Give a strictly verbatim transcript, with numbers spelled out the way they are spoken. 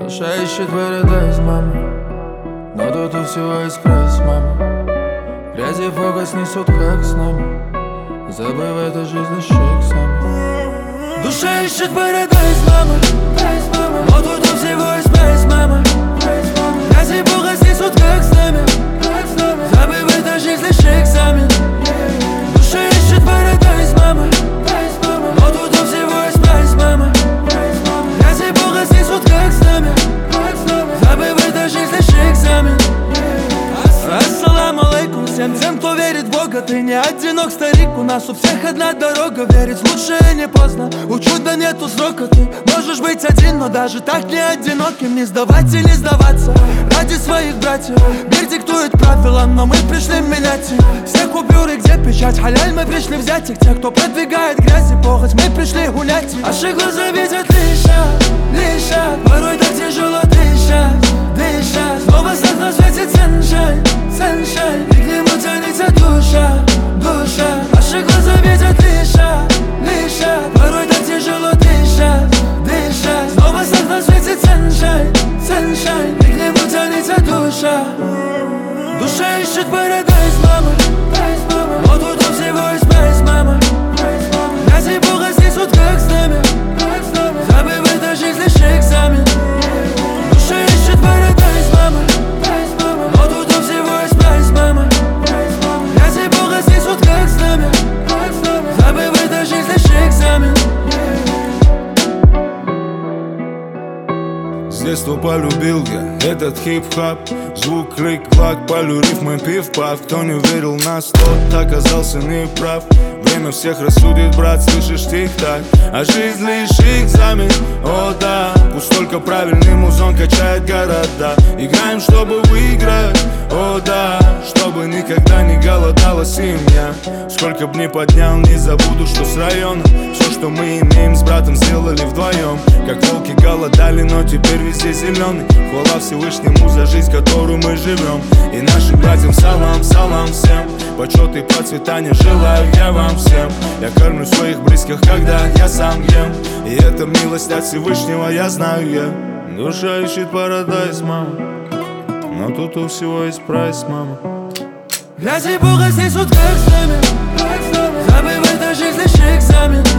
Душа ищет парадайз, мама, но тут у всего экспресс, мама. Грязи фокус несут, как с нами, забывает о жизни шейксами. Душа ищет парадайз, мама, но тут у всего экспресс, мама. Грязи фокус несут, как с нами, забывает о жизни шейксами. Душа ищет парадайз, мама, но тут у всего экспресс, мама. Грязи фокус несут, как с нами, забывает о жизни шейксами. Ассаламу алейкум всем тем, кто верит в Бога. Ты не одинок, старик, у нас у всех одна дорога. Верить лучше не поздно, у чуда нету срока. Ты можешь быть один, но даже так не одиноким. Не сдавать и не сдаваться ради своих братьев. Мир диктует правила, но мы пришли менять их. Все купюры, где печать, халяль, мы пришли взять их. Те, кто продвигает грязь и похоть, мы пришли гулять. Наши глаза видят лишь, лишь порой так тяжело дышать, дышать. Снова свет на свете sunshine, sunshine, и к нему тянется душа, душа. Наши глаза видят лишь, лишь порой так тяжело дышать, дышать. Снова свет на свете sunshine, sunshine, и к нему тянется душа. Душа ищет парадайз, мама, но тут у всего есть прайс, мама. Грязи Бога снесут, как с нами, забывает о жизни шейксами. Душа ищет парадайз, мама, но тут у всего есть прайс, мама. Грязи Бога снесут, как с нами, забывает о жизни шейксами. С детства полюбил я этот хип-хоп. Звук, крик, клак, полю рифмы, пив-пав. Кто не верил в нас, тот оказался неправ. Время всех рассудит, брат, слышишь тик-так. А жизнь лишь экзамен, о да. Пусть только правильный музон качает города. Играем, чтобы выиграть, о да. Чтобы никогда не голодала семья. Сколько б ни поднял, не забуду, что с района все, что мы имеем, с братом сделали вдвоем. Как волки голодали, но теперь везде зеленый. Хвала Всевышнему за жизнь, которую мы живем. И нашим братьям салам, салам всем. Почет и процветания желаю я вам всем. Я кормлю своих близких, когда я сам ем. И это милость от Всевышнего, я знаю я. Душа ищет парадайз, мама, но тут у всего есть прайс, мама. Грязи Бога снесут, как с нами, забывает о жизни шейксами.